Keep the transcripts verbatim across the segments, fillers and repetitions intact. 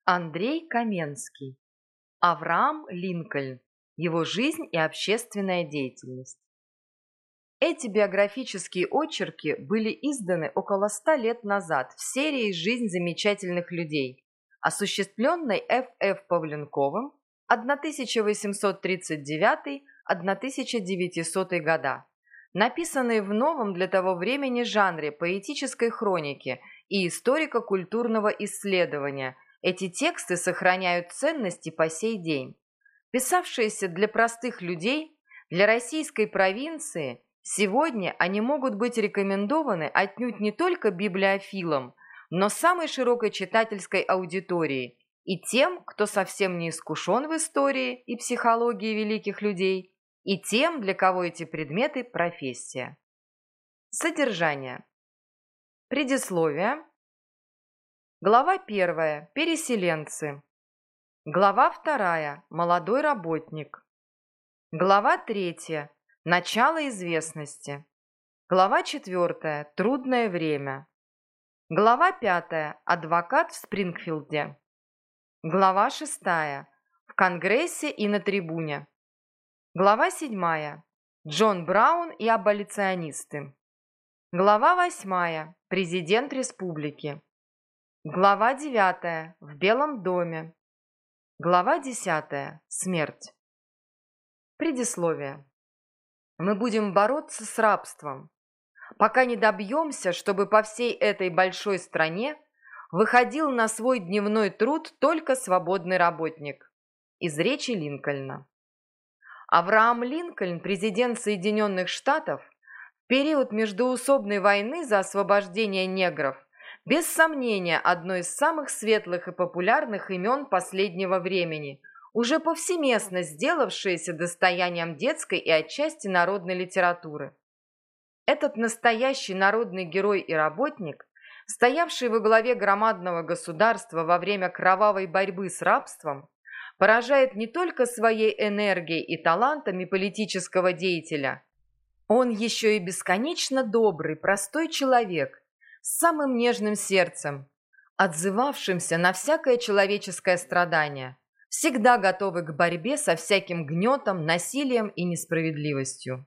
Андрей Каменский. Авраам Линкольн. Его жизнь и общественная деятельность. Эти биографические очерки были изданы около ста лет назад в серии «Жизнь замечательных людей», осуществленной Ф Ф Павленковым тысяча восемьсот тридцать девятый — тысяча девятисотый года, написанные в новом для того времени жанре поэтической хроники и историко-культурного исследования. Эти тексты сохраняют ценности по сей день. Писавшиеся для простых людей, для российской провинции, сегодня они могут быть рекомендованы отнюдь не только библиофилам, но самой широкой читательской аудитории и тем, кто совсем не искушен в истории и психологии великих людей, и тем, для кого эти предметы – профессия. Содержание. Предисловие. Глава первая. Переселенцы. Глава вторая. Молодой работник. Глава третья. Начало известности. Глава четвертая. Трудное время. Глава пятая. Адвокат в Спрингфилде. Глава шестая. В Конгрессе и на трибуне. Глава седьмая. Джон Браун и аболиционисты. Глава восьмая. Президент республики. Глава девятая. В Белом доме. Глава десятая. Смерть. Предисловие. Мы будем бороться с рабством, пока не добьемся, чтобы по всей этой большой стране выходил на свой дневной труд только свободный работник. Из речи Линкольна. Авраам Линкольн, президент Соединенных Штатов, в период междоусобной войны за освобождение негров, без сомнения, одно из самых светлых и популярных имен последнего времени, уже повсеместно сделавшееся достоянием детской и отчасти народной литературы. Этот настоящий народный герой и работник, стоявший во главе громадного государства во время кровавой борьбы с рабством, поражает не только своей энергией и талантами политического деятеля, он еще и бесконечно добрый, простой человек, с самым нежным сердцем, отзывавшимся на всякое человеческое страдание, всегда готовый к борьбе со всяким гнетом, насилием и несправедливостью.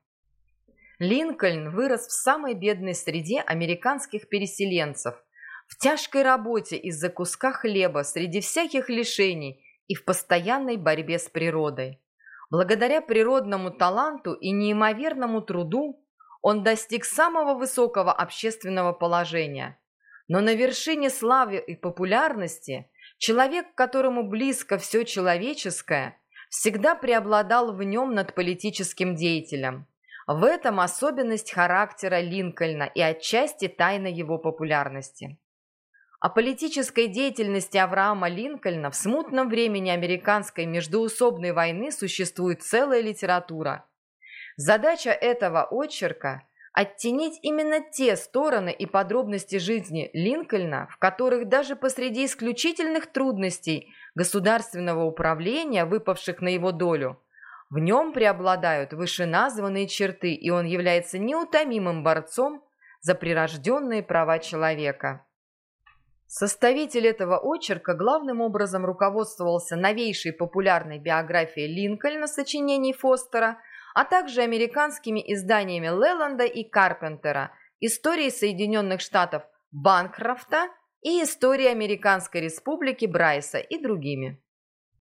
Линкольн вырос в самой бедной среде американских переселенцев, в тяжкой работе из-за куска хлеба среди всяких лишений и в постоянной борьбе с природой. Благодаря природному таланту и неимоверному труду он достиг самого высокого общественного положения. Но на вершине славы и популярности человек, которому близко все человеческое, всегда преобладал в нем над политическим деятелем. В этом особенность характера Линкольна и отчасти тайна его популярности. О политической деятельности Авраама Линкольна в смутном времени американской междоусобной войны существует целая литература. Задача этого очерка – оттенить именно те стороны и подробности жизни Линкольна, в которых даже посреди исключительных трудностей государственного управления, выпавших на его долю, в нем преобладают вышеназванные черты, и он является неутомимым борцом за прирожденные права человека. Составитель этого очерка главным образом руководствовался новейшей популярной биографией Линкольна сочинений Фостера, а также американскими изданиями Леланда и Карпентера, историей Соединенных Штатов Банкрофта и историей Американской Республики Брайса и другими.